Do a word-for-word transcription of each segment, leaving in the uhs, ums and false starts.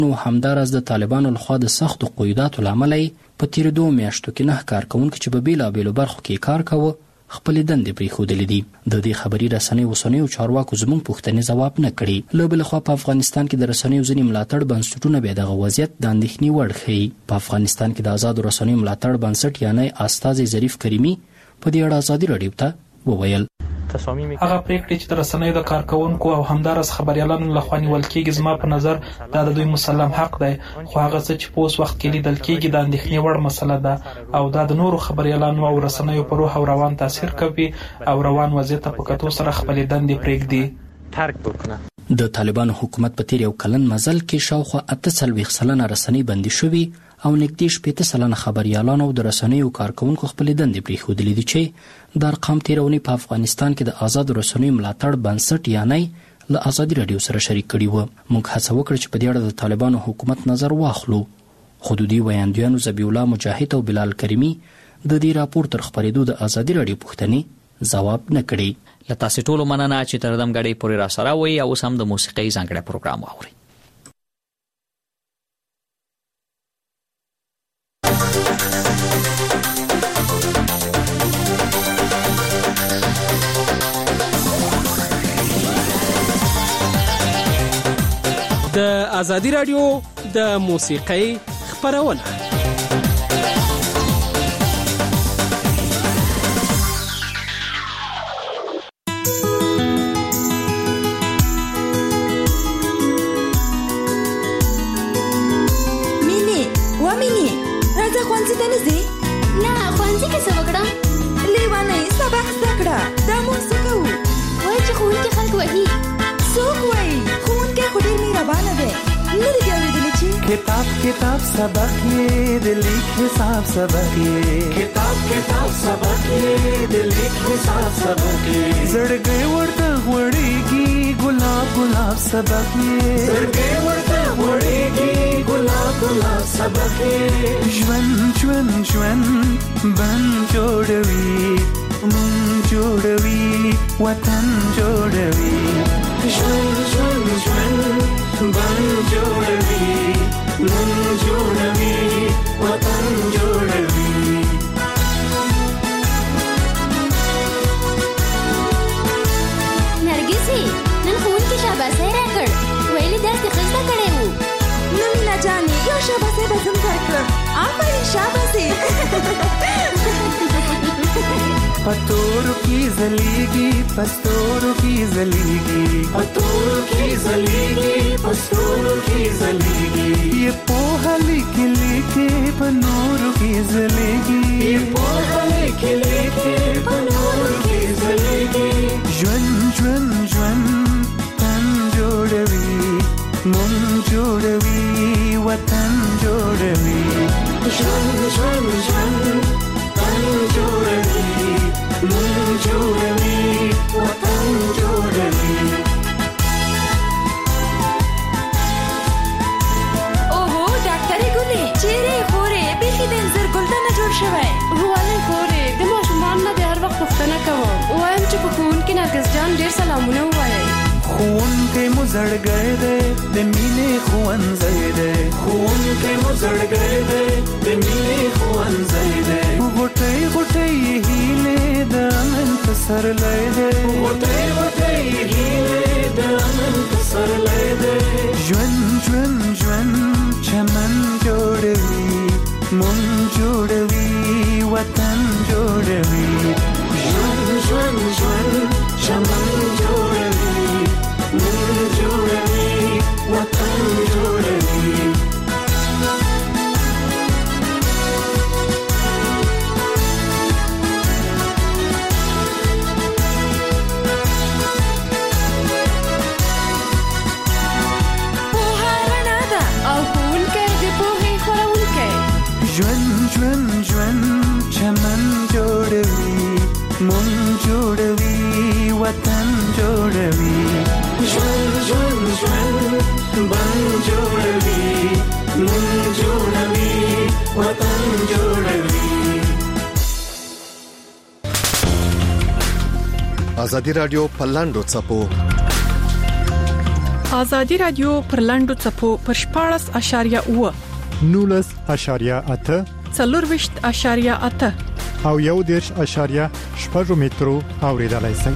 نو همداراز د طالبانو لخوا د سختو قیوداتو له امله په تیرو دوو میاشتو کې نه کارکوونکي چې په بېلابېلو برخو کې کار کوه خپلې دندې پرېښودلې دي. د دې خبري رسنیو اوسنیو چارواکو زموږ پوښتنې ځواب نه کړي. له بلې خوا په افغانستان کې د رسنیو ځینې ملاتړ بنسټونه بیا دغه وضعیت د اندېښنې وړ ښیي. په افغانستان کې د آزادو رسنیو ملاتړ بنسټ یعنی استازی ظریف کریمي په دې اړه ازادي راډیو ته وویل: هغه پریکړې چې د رسنیو د کارکونکو او همدارس خبريالانو لخوا نیول کېږي زما په نظر دا د دوی مسلم حق دی، خو هغه څه چې په اوس وخت کې لیدل کېږي د اندېښنې وړ مسله ده او دا د نورو خبريالانو او رسنیو په روح او روان تاثیر کوي او روان وضعیت په کتو سره خپلې دندې پرېږدي ترک وکړه. د طالبانو حکومت په تیر یو کلن مزل کې شاوخوا اته څلوېښت سلنه رسنۍ بندي شوي او نږدې شپېته سلنه خبريالانو او د رسنیو کارکوونکو خپلې دندې پرېښودلې دي چې د ارقام تېره اونۍ په افغانستان کې د آزادو رسنیو ملاتړ بنسټ یعنی له ازادي راډیو سره شریک کړي وو. موږ هڅه وکړه چې په دې اړه د طالبانو حکومت نظر واخلو. خودودي ویاندویانو ذبیح الله مجاهد او بلال کریمي د دې راپور تر خپرېدو د ازادي راډیو پوښتنې ځواب نه کړي. له تاسو ټولو مننه چې تر دم غړي پورې را سره وي او اوس هم د موسیقۍ ځانګړی پروګرام واورئ. د ازادي راډیو د موسیقۍ خبرونه किताब किताब सबक ये दिल हिसाब सबक ये किताब किताब सबक ये दिल हिसाब सबक ये जड़ गए वर्ता वड़ेगी गुलाब गुलाब सबक ये जड़ गए वर्ता वड़ेगी गुलाब गुलाब सबक ये ज्वन ज्वन ज्वन बन जोड़वी मन जोड़वी वतन जोड़वी ज्वन ज्वन ज्वन बन जोड़वी मन जोड़वी वतन जोड़वी. नरगिसी नन खून की शाबाशी राकड़ वैली दस्त खिस्ता करे हूँ नम न जाने यो शाबाशी बसम करकर आफरीन शाबाशी. पतोरू की जलीगी पस्तोरू की जलीगी पतोरू की जलीगी पस्तोरू की जलीगी ये पोहा लिखे लिखे पनोरू की जलीगी ये पोहा लिखे लिखे पनोरू की जलीगी ज्वन ज्वन ज्वन तन जोड़वी मन जोड़वी वतन जोड़वी ज्वन ज्वन ज्वन तन जोड़वी मन जोड़वी वतन जोड़वी. ओहो डॉक्टर गुली चेहरे खोरे बेखी दنزر ګلدان جوړ شوی هوالي خورې د ماشومان نه د هر وخت پوښتنه کوم وایم چې په خون کې نرګس جان ډېر سلامونه وایي. خون के मुजड़ गए दे दे मीने खुवन ज़ैदे खून के मुजड़ गए दे दे मीने खुवन ज़ैदे गुटे गुटे हीले दामन सर ले दे गुटे गुटे हीले दामन सर ले दे ज्वन ज्वन ज्वन चमन जोड़वी मन जोड़वी वतन जोड़वी ज्वन ज्वन ज्वन चमन जोड़वी मन जोड़वी वतन जोड़वी. पोहा रना दा او ښوونکی د پوهې خپرونکی ज्वन ज्वन ज्वन चमन जोड़वी मन जोड़वी वतन जोड़वी ज्वन ज्वन ज्वन बन जोड़वी मन जोड़वी वतन जोड़वी. ازادي راډیو په لاندو څپو ازادي رادیو پر لنډو چپو پر شپاړس اشاریه اوه نولس اشاریه اته څلور وشت اشاریه اته او یو دیرش اشاریه شپږ مترو اوریدلای شئ.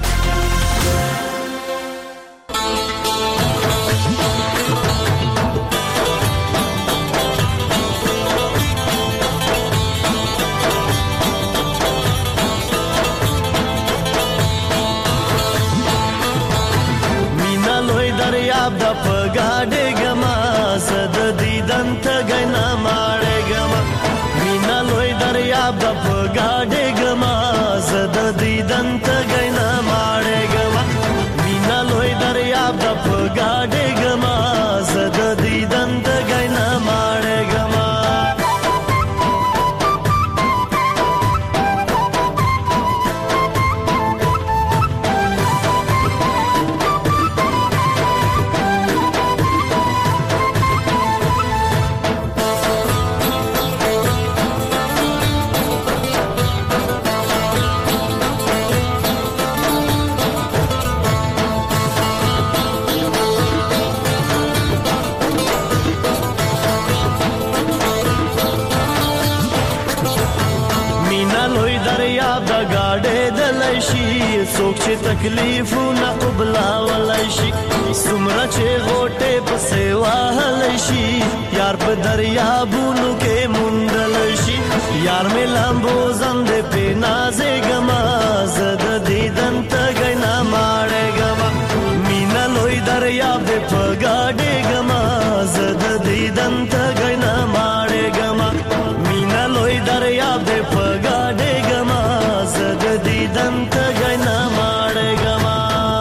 څوک چې تکلیفونه قبلولای شي څومره چې غوټې پسې وهلی شي یار په دریابونو کې موندلی شي یار مې لامبو زندې پې نازېږمه زه د دیدن تږی نه ماړېږمه مینه لوی دریاب دې په ګاډېږمه زه د دیدن تږی نه ماړېږمه مینه لوی دریاب دې په ګاډېږمه زه د دیدن تږی نه ماړېږمه.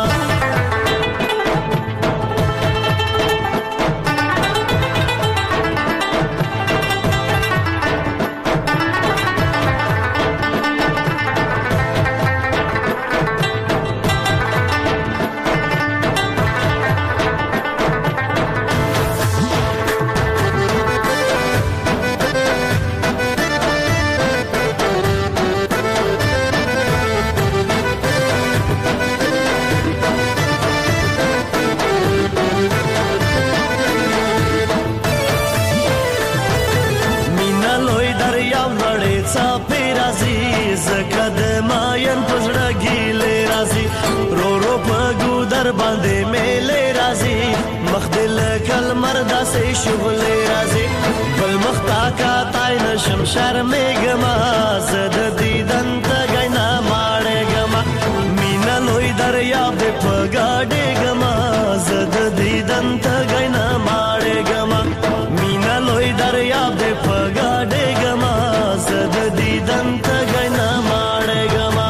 باندې میلې راځي مخ دل کل مردا سي شغلې راځي بل مختا کا تای نشم شرمېږما زد دیدن تګای نه ماړېږما مینا لوی دریاب دې په ګاډېږما زد دیدن تګای نه ماړېږما مینا لوی دریاب دې په ګاډېږما زد دیدن تګای نه ماړېږما.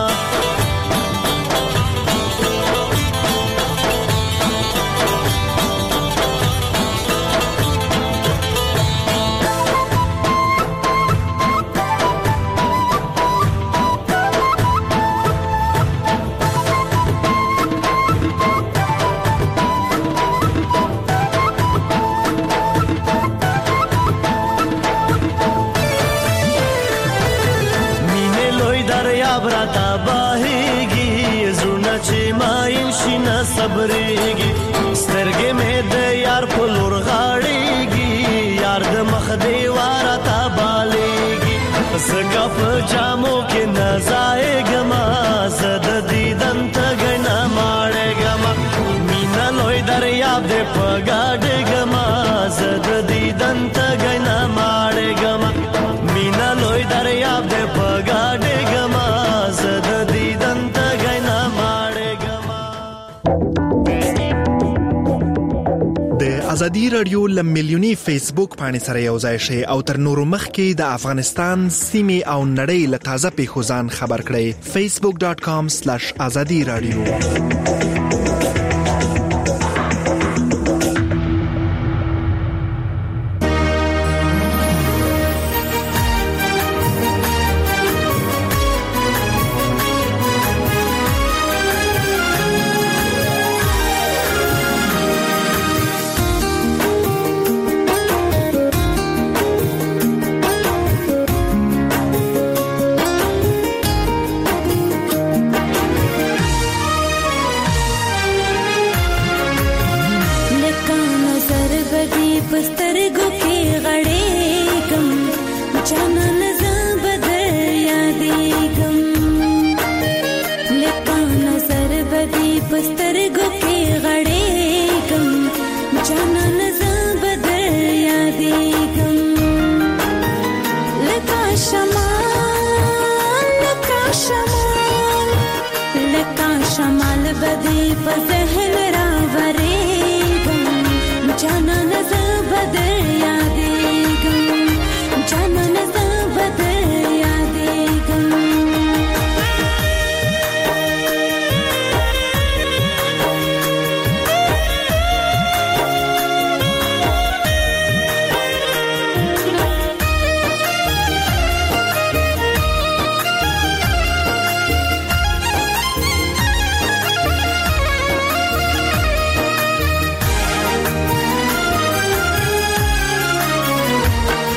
صبرېږي سترګې مې د یار په لور غاړېږي یار د مخ دیواره تا بالېږي زکه په جامو کې نه ځایږمه زه د دیدن تږی نه ماړېږمه مینا لوی دریاب دې په ګاډېږمه زه د دیدن تږی نه ماړېږمه مینا لوی دریاب دې په ګاډېږمه زه د دیدن تږی نه ماړېږمه. ازادي رادیو لمیلیونی فیسبوک باندې سره یو ځای شي او تر نورو مخکې د افغانستان سیمې او نړۍ له تازه پیښو ځان خبر کړئ facebook dot com slash azadi radio.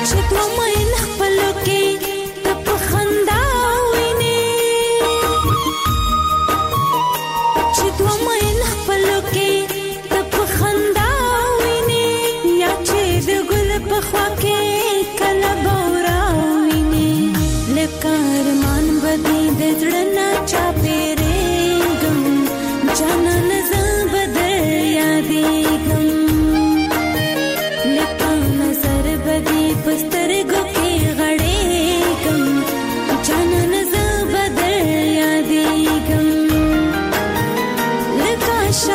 چې دوه مین خپلو کې ته په خندا وینې چې دوه مین خپلو کې ته په خندا وینې یا چې د ګل په خوا کې کله بورا وینې لکه ارمان به دې د زړه نه چاپېرېږم جانان زه به در یادېږم لکه نظر به دې په سترګو کې غړېږم جانان زه به در یادېږم لکه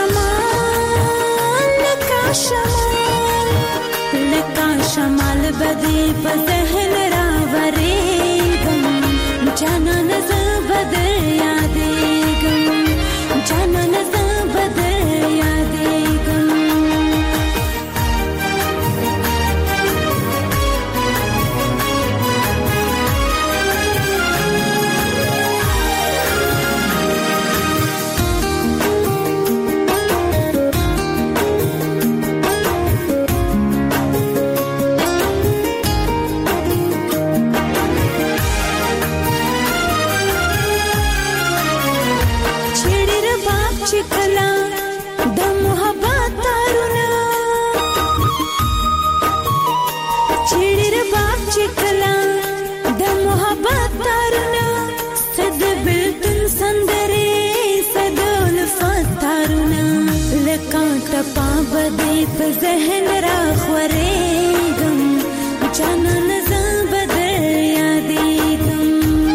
شمال لکه شمال لکه شمال به دې په ذهن راورېږم جانان زه به در یادېږم جانان زه به در یادېږم بدې په ذهن راخورېږم جانان زه به در یادېږم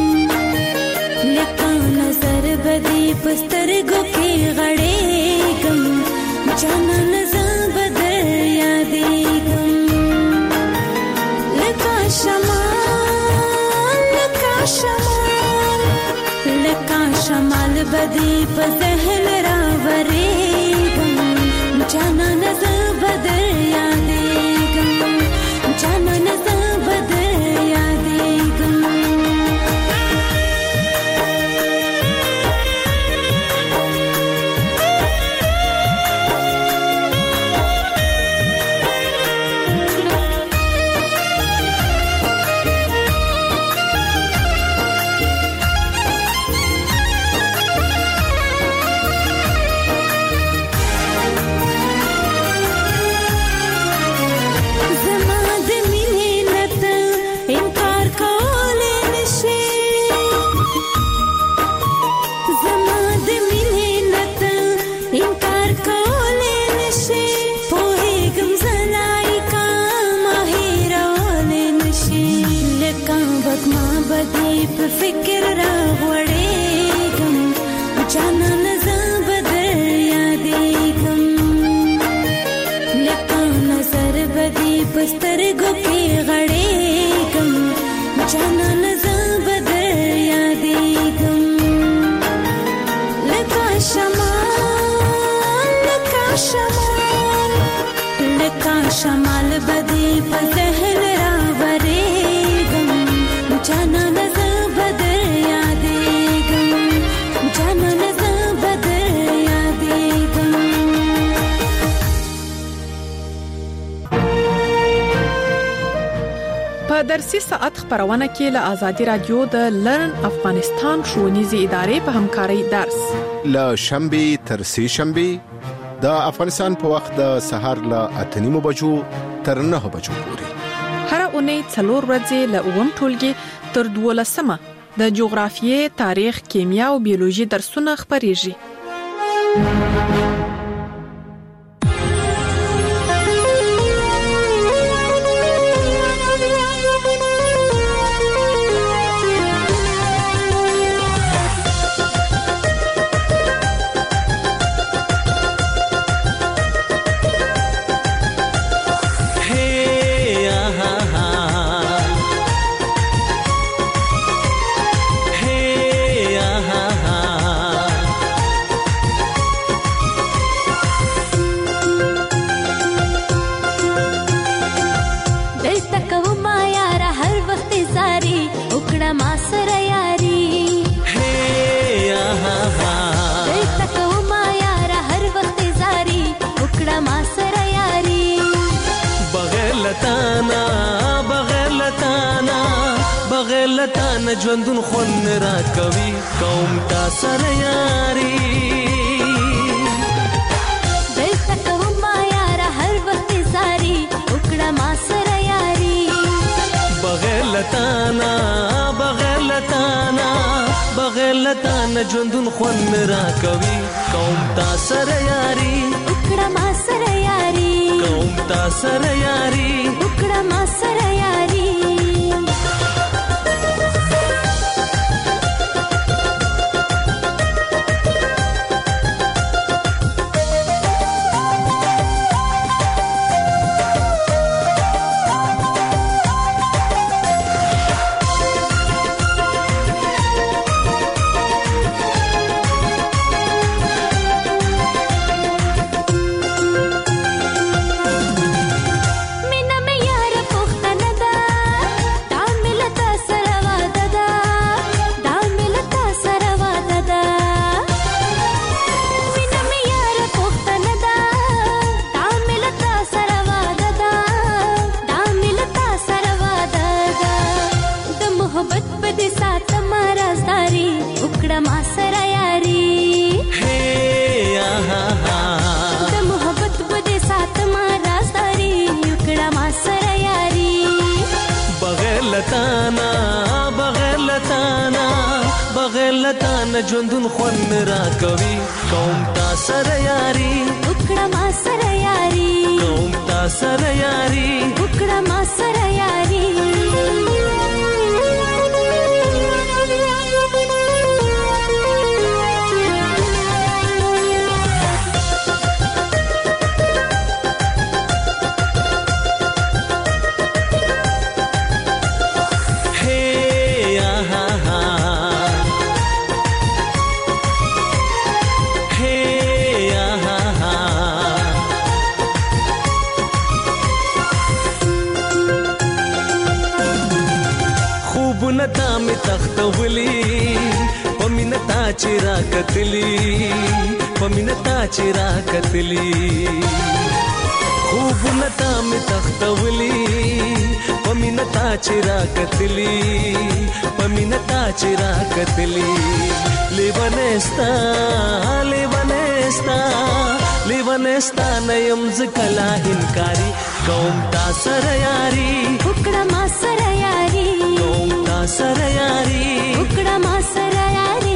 لکه نظر به دې په سترګو کې غړېږم جانان زه به در یادېږم لکه شمال لکه شمال لکه شمال به دې په ذهن راورېږم جانان زه به در یادېږم جانان زه به در یادېږم فکر راغړېږم جانان زه به در یادېږم لکه نظر به دې په سترګو کې غړېږم جانان زه به در یادېږم لکه شمال لکه شمال لکه شمال به دې په ذهن راورېږم جانان زه به در یادېږم جانان زه به در یادېږم په درسي ساعت خبرونه کې له آزادي رادیو د لرن افغانستان ښوونیزې ادارې په همکارۍ درس له شنبه تر سه شنبه د افغانستان په وخت د سهار له اته نیمو بجو تر نهه بجو پورې هر اونۍ څلور ورځې له اووم ټولګي تر دولسمه د جغرافیې، تاریخ، کیمیا او بیولوژي درسونه خبرېږي. लताना बगैर بغیر لتا نه ژوندون خوند را کوي کوم تا سره یاري دلته کوم ما یار هر وخت ساري وکړه ما سره یاري بغیر لتا نه بغیر لتا نه بغیر لتا نه ژوندون خوند را کوي کوم تا سره یاري وکړه ما سره یاري کوم تا سره یاري وکړه ما سره یاري ژوندون خوند را کوي کوم تا سره یاري وکړه ما سره یاري کوم تا سره یاري وکړه ما سره یاري نتا می تختولی پمینتا چیرا کتلی پمینتا چیرا کتلی خوب نتا می تختولی پمینتا چیرا کتلی پمینتا چیرا کتلی لیوانستا لیوانستا لیوانستا نیم زکلا انکاری کوم تا سره یاري وکړه ما سره یاري کوم تا سره یاري وکړه ما سره یاري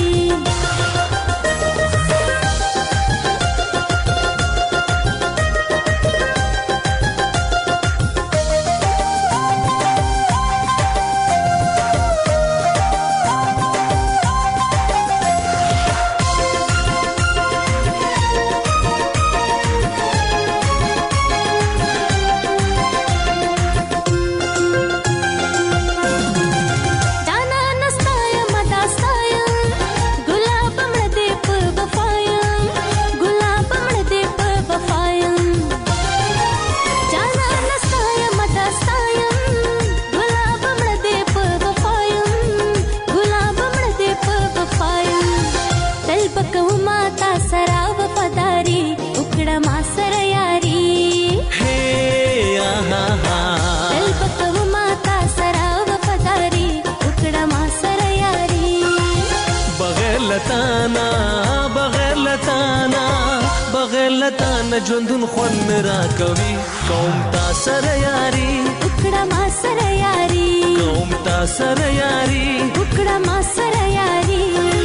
ژوندون خوند را کوي کوم تا سره یاري وکړه ما سره یاري کوم تا سره یاري وکړه ما سره یاري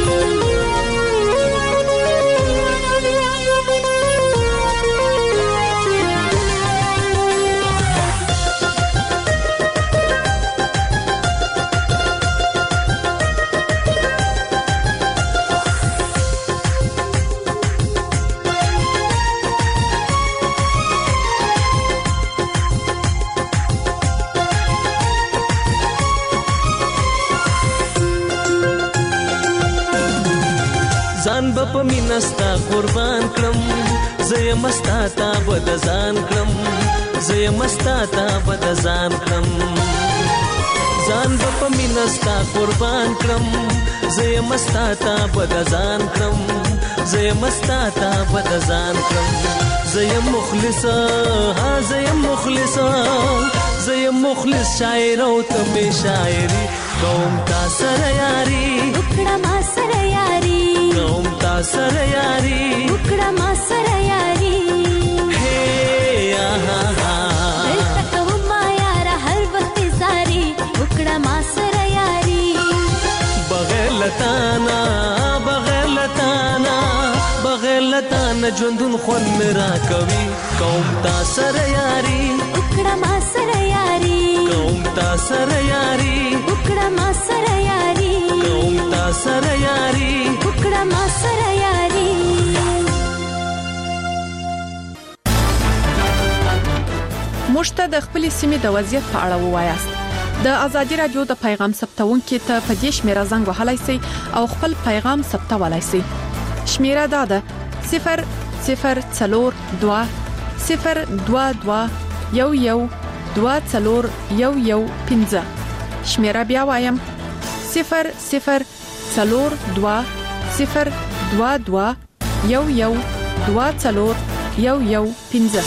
ځان به په مینستا قربان کړم زه یم ستا ته به د ځان کړم زه یم ستا ته به د ځان کړم ځان به په مینستا قربان کړم زه یم ستا ته به د ځان کړم زه یم ستا ته به د ځان کړم زه یم مخلص ها زه یم مخلص زه یم مخلص شاعر او ته مې شاعري کوم تا سره یاري وکړه ما سره یاري کوم تا سره یاري وکړه ما سره یاري هي آها ها دلته کوم ما یار هر وخت زاري وکړه ما سره یاري بغیر لتانا بغیر لتانا بغیر لتانا ژوندون خون میرا کوي کوم تا سره یاري وکړه ما سره یاري کوم تا سره یاري وکړه ما سره یاري کوم تا سره یاري وکړه ما سره یاري موږ ته د خپل سیمې د وضعیت په اړه ووایاست د ازادي رادیو د پیغام ثبتونکو ته په دې شمیره زنګ وهلای شئ او خپل پیغام ثبتولای شئ شمیره دا ده صفر صفر څلور دوه صفر دوه دوه یو یو دوه څلور یو یو پنځه شمیره بیا وایم صفر صفر څلور دوه صفر دوه دوه یو یو دوه څلور یو یو پنځه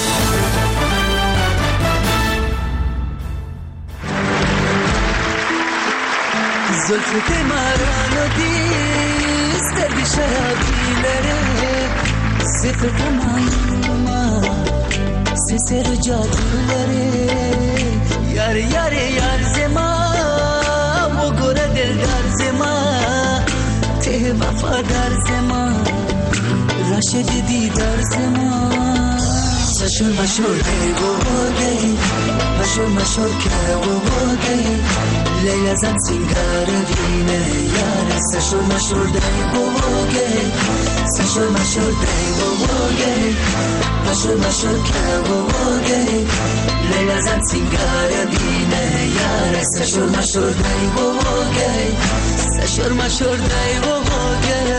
زلفت مرانو دی سترگی شرابی لره صفت مایوما سسر جادو لره یار یار یار زما و گره دلدار زما ته وفادار زما راشد دیدار زما مشور مشور گئی وہ ہو گئی مشور مشور کیا وہ ہو گئی لیلا زن سنگار دینه یار سشور مشور گئی وہ ہو گئی سشور مشور گئی وہ ہو گئی مشور مشور کیا وہ ہو گئی لیلا زن سنگار دینه یار سشور مشور گئی وہ ہو گئی سشور مشور گئی وہ ہو گئی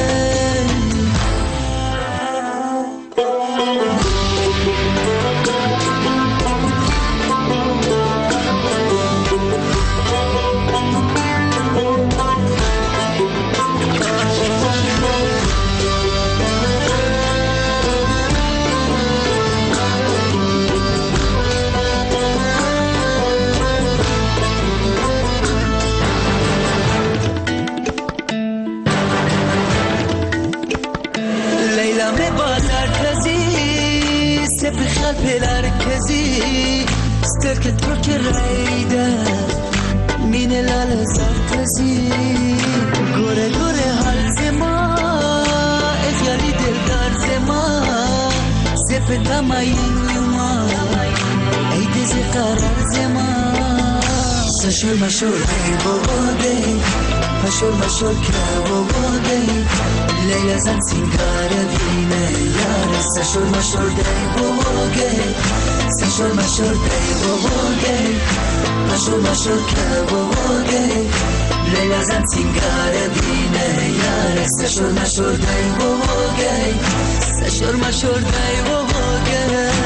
سترکت رو که رایده مینه لال زرتزی گوره گوره حال زما اخیالی دلدار زما زفتا مایوما ای دیزی قرار زما سشور مشور ای بابا دی مشور مشور که بابا دی لیلا زن سینگار دینه یار سشور مشور دی بابا دی سشور مشور دی بابا دی مشور مشور که بابا دی لیلا زن سینگار دینه یار سشور مشور دی بابا دی سشور مشور دی بابا دی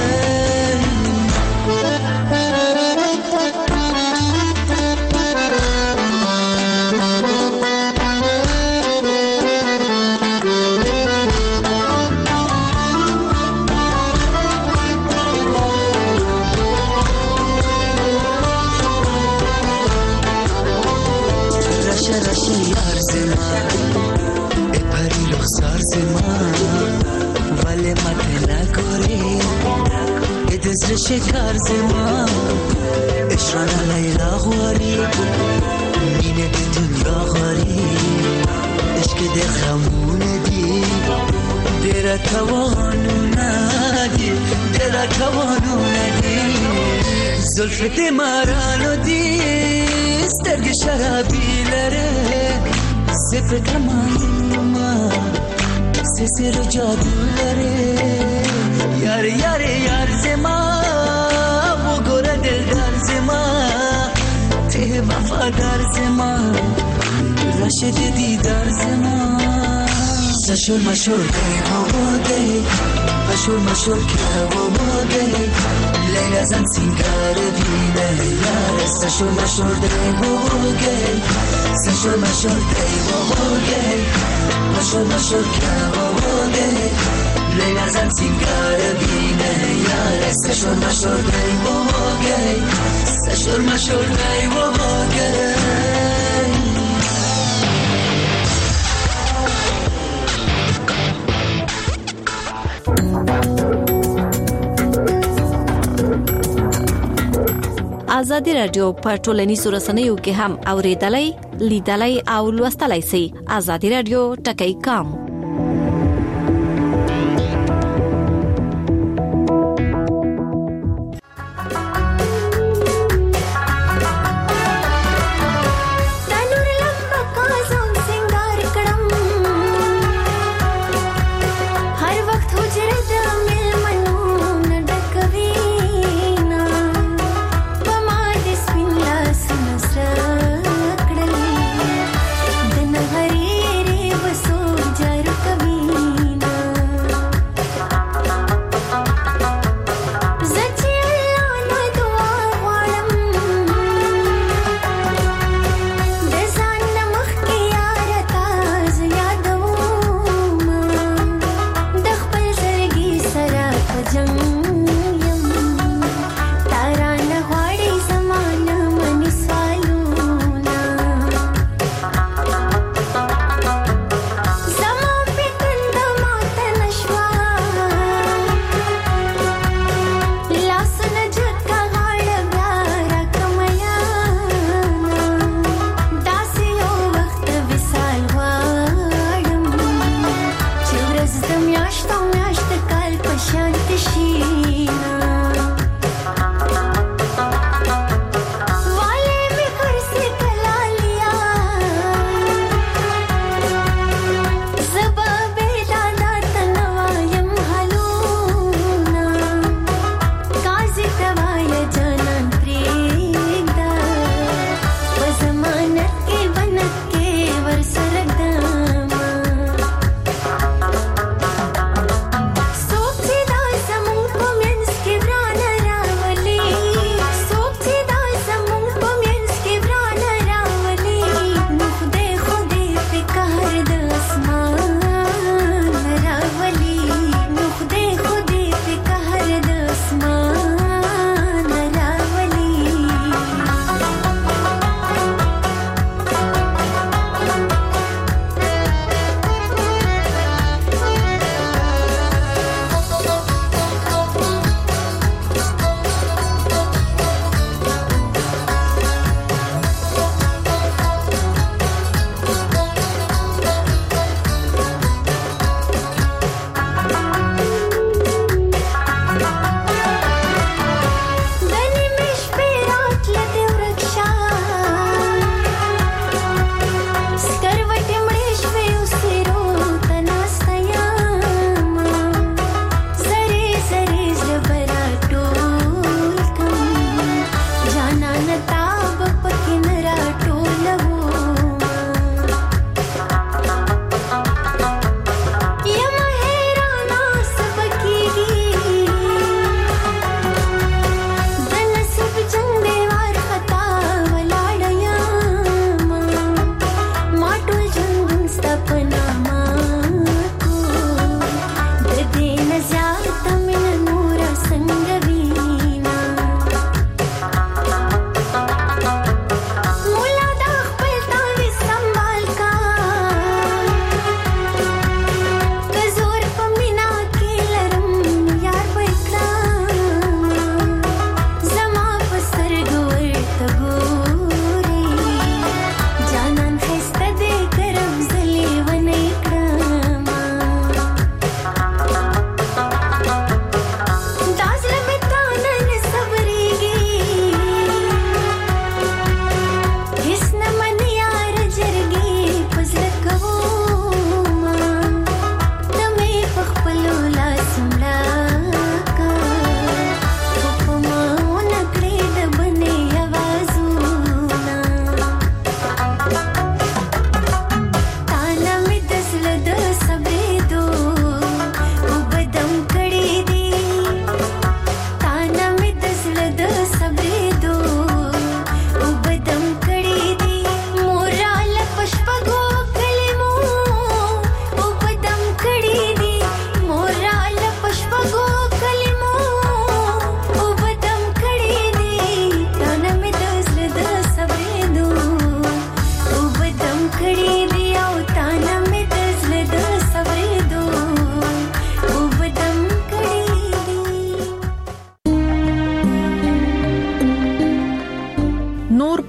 شکر زما اشران لیلا غواری مینه به دنیا غواری عشق ده خمونه دی دیره توانو ندی دیره توانو ندی زلفت مرانو دی سترگ شرابی لره صفت مایوما سسر جادو لره یار یار یار زما وفادار زما راشد دیدار زما سشور مشور گئی بابا دی مشور مشور که بابا دی لیلا زن سینگار دینه یار سشور مشور دی بابا گئی سشور مشور گئی بابا گئی مشور مشور که بابا دی لیلا زن سینگار دینه یار سشور مشور گئی بابا گئی سشور مشور گئی بابا گئی ازادي رادیو په ټولنیزو رسنیو کې هم اوریدلای لیدلای او لوستلای شئ. ازادي رادیو ټکی کام जर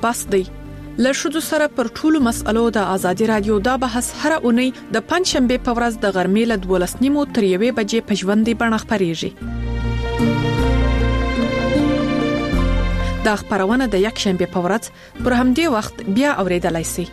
بس دی. له ښځو سره پر ټولو مسألو د ازادي رادیو دا بحث هر اونۍ د پنځشنبه په ورځ د غرمې له دولس نیمو تر یوې بجې په ژوندۍ بڼه خپرېږي. دا خبرونه د یک شنبه په ورځ پر همدې وخت بیا اوریدلای شئ.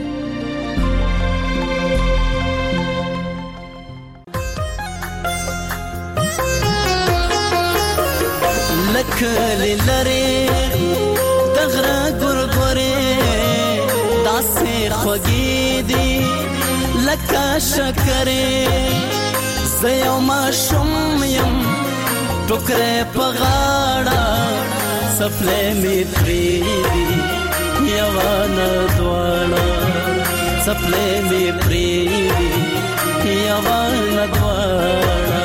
لکل لره دغره ګورګوره داسې خوږې دي لکه شکرې زه یو ماشوم یم ټوکرې په غاړه سپلې مې پرېږدي یوه نه دواړه سپلې مې پرېږدي یوه نه دواړه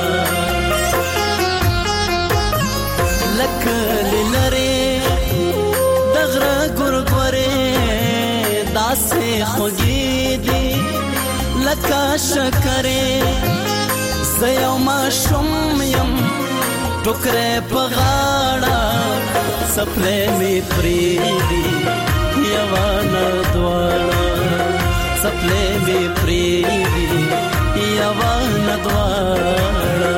لکل لره دغره ګورګوره داسې خوږې دي لکه شکرې زه یو ماشوم یم ټوکرې په غاړه سپلې مې پرېږدي یوه نه دواړه سپلې مې پرېږدي یوه نه دواړه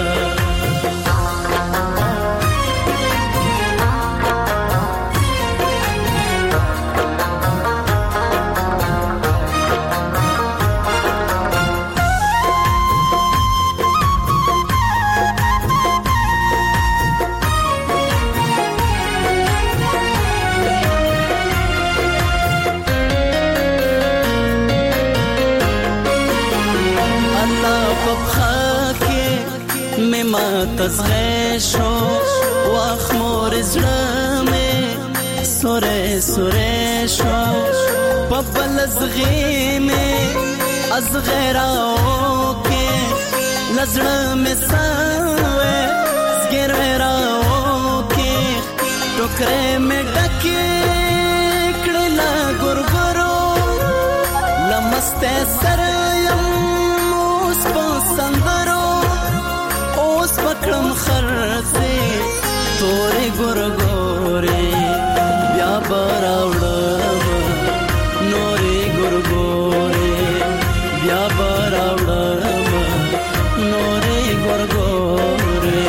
تزغه شو واخ مور زړه مې سورې سورې شو په بل زغې مې از غیراو کې لزړه مې سوې زګراو کې ټوکرې مې ډکې کړل ګورګورو لمسته سره یم اوس په سندرو پکړم خرڅه تورې ګورګورې بیا براوړم نورې ګورګورې بیا براوړم نورې ګورګورې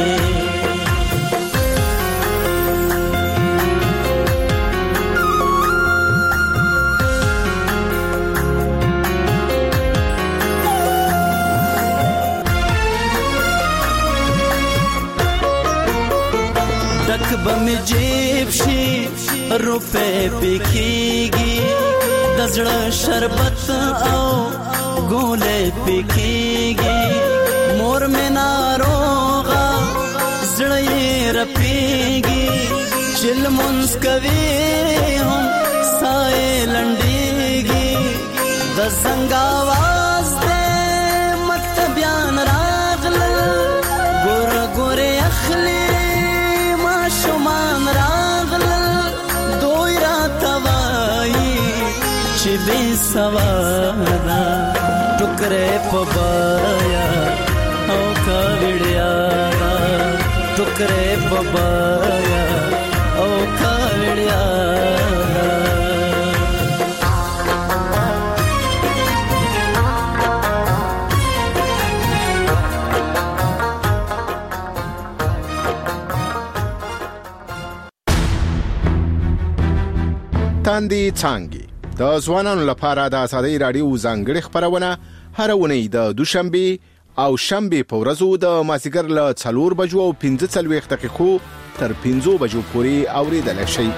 بم جیب شي روپے پکېږي د زړه شربت او ګولې پکېږي مور مې ناروغه زړه یې رپېږي چل مونږ کوي هم سایه لنډېږي د زنګ आवाज دې مت بیان راغله ګور ګور اخلي شمان راغلل دوی را توایی چی بی سوادا ټوکرې په بایا او کاوړیا ټوکرې په بایا او کاوړیا تاندې څانګې د ځوانانو لپاره د ازادي رادیو ځانګړي خبرونه هر اونۍ د دوشنبه او شنبه په ورځو د مازیګر له څلور بجو او پنځه څلوېښت دقیقو تر پنځه بجو پورې اوریدل شي.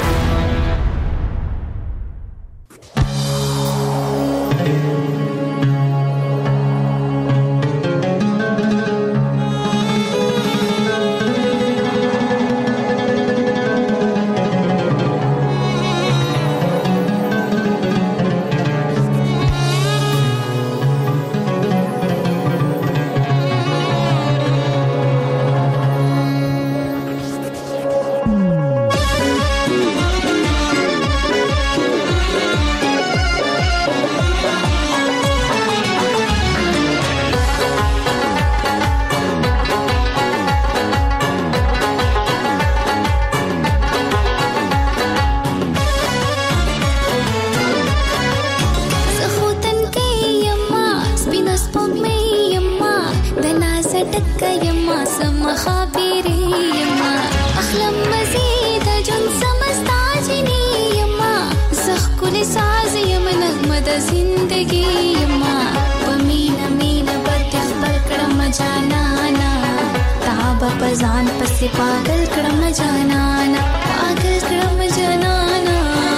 زکه یما سم خبرې یما اخلم مزید جون سمستاجنی یما زخ کل ساز یم نغمه د زندگی یما پمینا مینا بد خبر کړم جانانا تاب پزان پس پاگل کړم جانانا پاگل کړم جانانا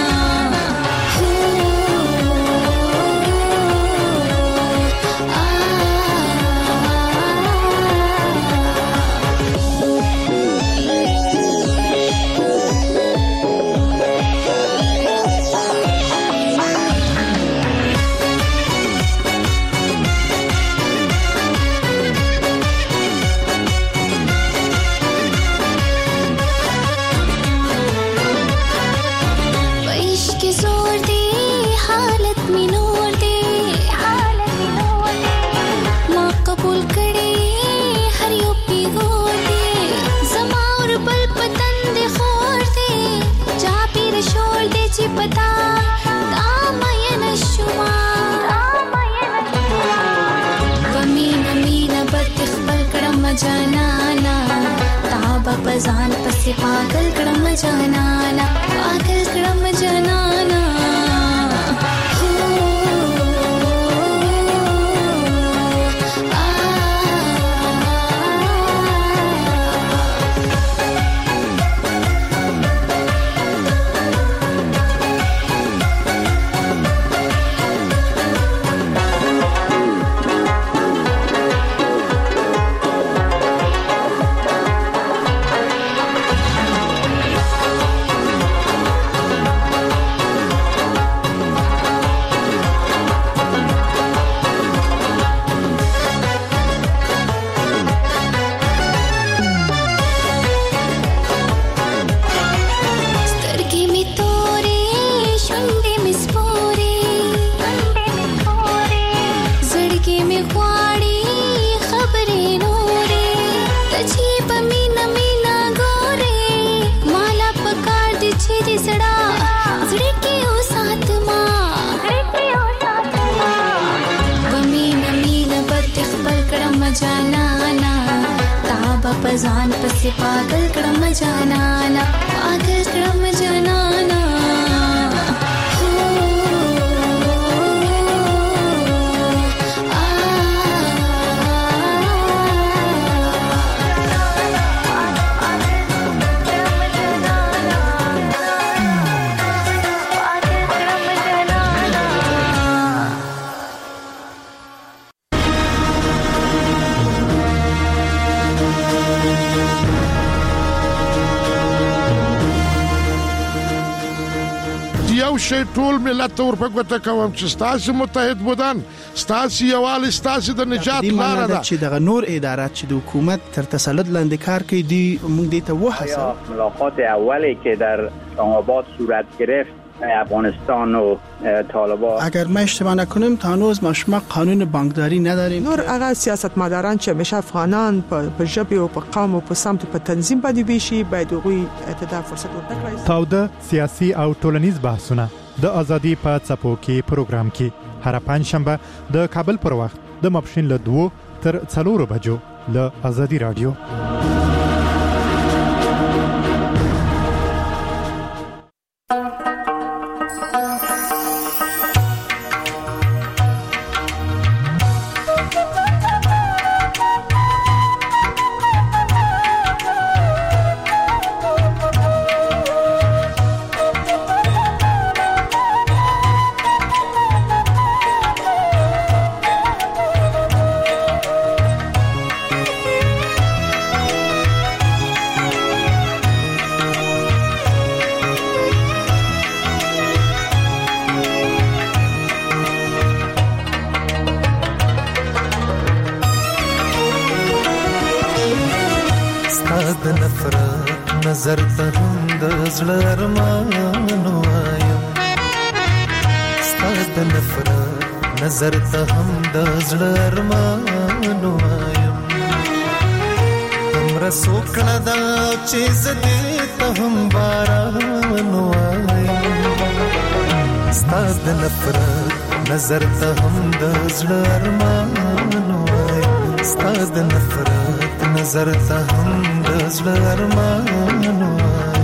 जनाना ताब पजान पसे पागल क्रम जनाना पागल क्रम जनाना पजान पसे पागल क्रम जनाना पागल क्रम जनाना شي ټول ملت ته ورپګوته کوم چې ستاسو متحد بودن ستاسو یوال ستاسو د نجات لار ده چې د نور ادارات چې د حکومت تر تسلط لاندې کار کوي دی موږ دې ته وحسه ملاقات اولی که در اسلام آباد صورت گرفت افغانستان و طالبان اگر ما اشتباه نکنیم تا هنوز ما شما قانون بانکداری نداریم نور هغه سیاستمداران چې همیشه افغانان په ژبه او په قوم او په سمت په تنظیم باندې ویشي باید هغوی ته فرصت ورکړي. تاوده سیاسي او ټولنیز بحثونه د ازادي په څپو کې پروګرام کې هر پنځ شنبه د کابل پر وخت د ماپښین له دوه تر څلورو بجو له ازادي رادیو. نظر ته هم د زړه ارمان وایم ستاسو د نفرت نظر ته هم د زړه ارمان وایم همرا سوکړه دا چې زدي ته هم باران وایم ستاسو د نفرت نظر ته هم د زړه ارمان وایم ستاسو د نفرت نظر ته هم د زړه ارمان وای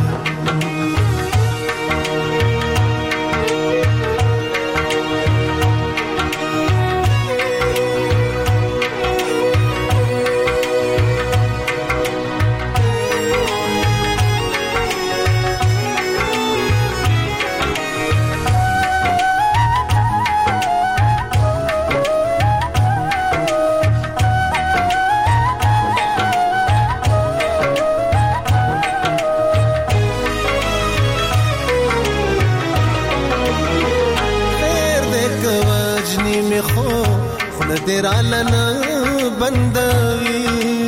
درالنا بندوي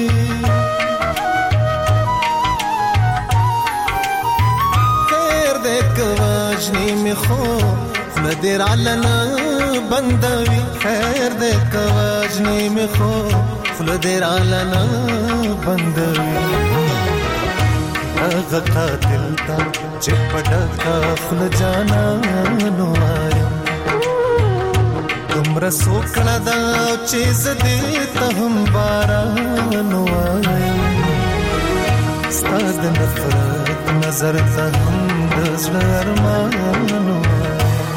خير دك واجني مخو درالنا بندوي خير دك واجني مخو درالنا بندوي اغا قاتل تا چپڑا خل جانا نوایا تمرا سوکړه دا چې زدي ته هم باران وای ستاد نفرت نظر ته هم د زړه ارمان وای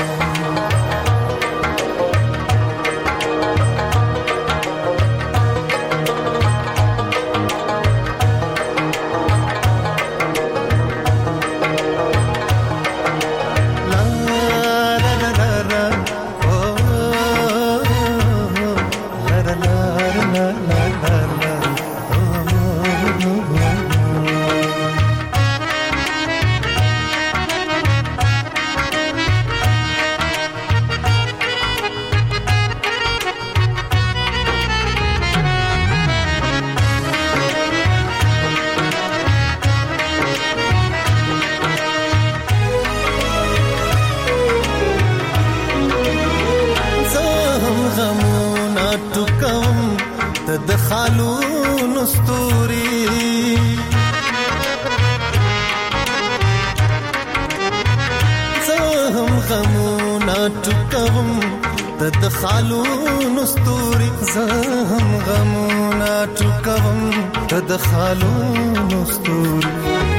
خالون استوري زهم غمونا ټکوم د خالون استوري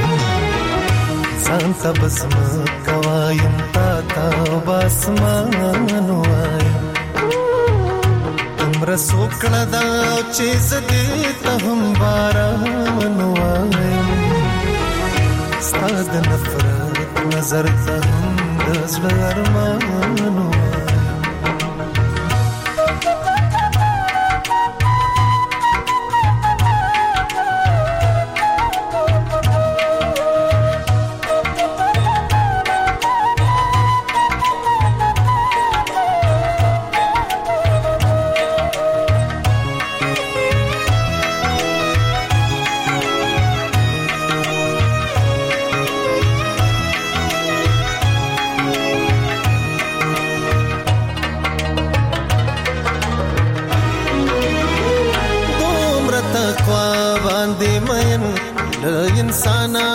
ځان ته بسم کوایم تا تا باسمان وایم تمره سوکړه دا چې زدي ته هم باران وایم ستاد نفرت نظر ته هم د زړه ارمان انسانا